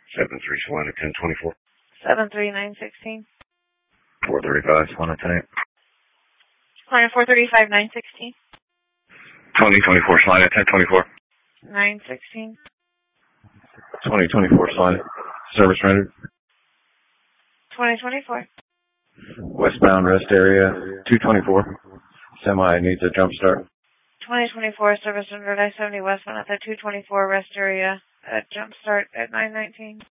73 Salina 1024. 73916. 435 Salina 10. Client 435 916. 2024 Salina 1024. 916. 2024 Salina. Service rendered. 2024. Westbound rest area 224. Semi needs a jump start. 2024 service rendered I-70 westbound at the 224 rest area at jump start at 919.